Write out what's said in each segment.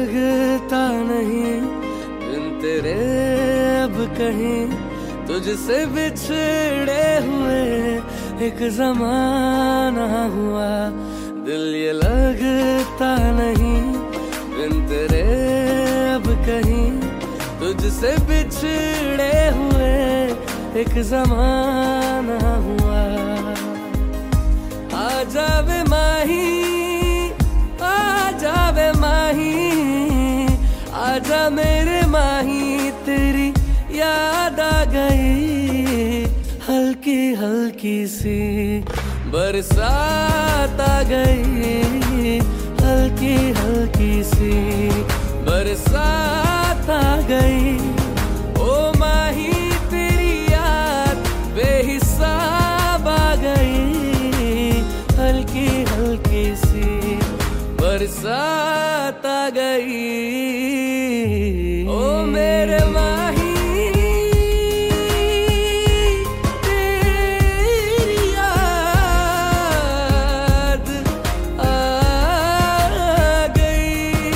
लगता नहीं बिन तेरे अब कहीं, तुझसे बिछड़े हुए एक जमाना हुआ। दिल ये लगता नहीं बिन तेरे अब कहीं, तुझसे बिछड़े हुए एक जमाना हुआ। आजा वे माही, आजा वे माही, आजा मेरे माही, तेरी याद आ गई। हल्की हल्की सी बरसात आ गई, हल्की हल्की सी बरसात आ गई। ओ माही तेरी याद बेहिसाब आ गई, हल्की हल्की सी बरसात आ गई। ओ मेरे माही तेरी याद आ गई।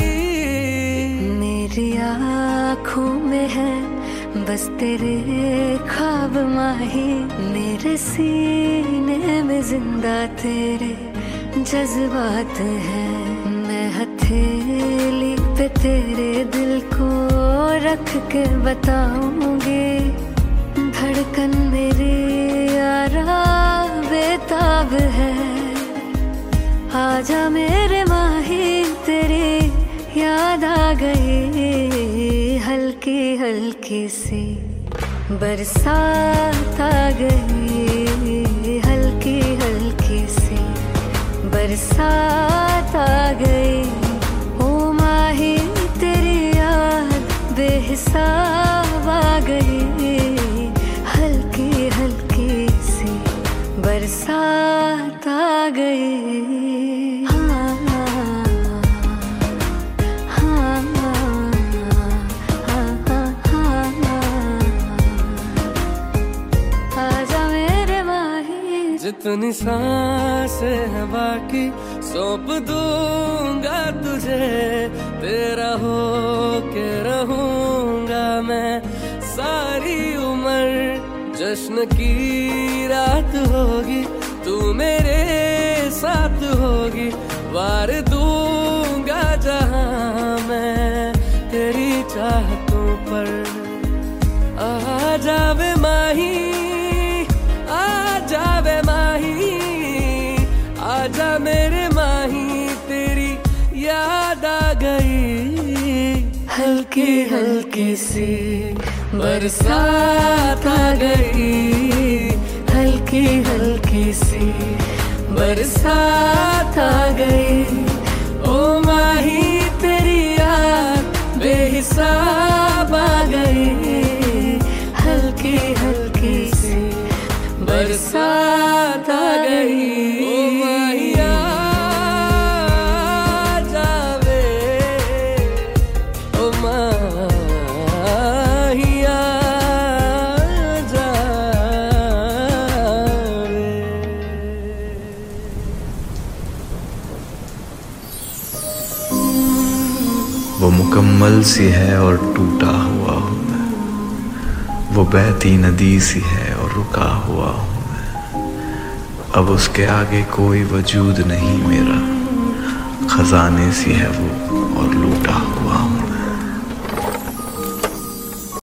मेरी आँखों में है बस तेरे ख्वाब माही, मेरे सीने में जिंदा तेरे जज्बात हैं। मैं हथेली पे तेरे दिल को रख के बताऊंगी, धड़कन मेरी यारा बेताब है। आजा मेरे माही तेरी याद आ गई, हल्की हल्की सी बरसात आ गई, हल्की हल्की सी बरसात आ गई। ओ माही तेरी याद बेहिसाब आ गई, हल्की हल्की सी बरसात आ गई। जितनी सांसें हैं बाकी सौंप दूंगा तुझे, तेरा हो के रहूंगा मैं सारी उम्र। जश्न की रात होगी तू मेरे साथ होगी, वार दूंगा जहां मैं तेरी चाहतों पर। आ जावे माही, आजा वे माही, आजा मेरे माही, तेरी याद आ गई। हल्की हल्की सी बरसात आ गई, हल्की हल्की सी बरसात आ गई। ओ माही तेरी याद बेहिसाब आ गई, हल्की हल्की सी बरसात आ गई। ओ माहिया जावे, ओ माहिया जावे। वो मुकम्मल सी है और टूटा हुआ हूँ मैं, वो बहती नदी सी है और रुका हुआ हूँ मैं। अब उसके आगे कोई वजूद नहीं मेरा, खजाने सी है वो और लूटा हुआ हूँ।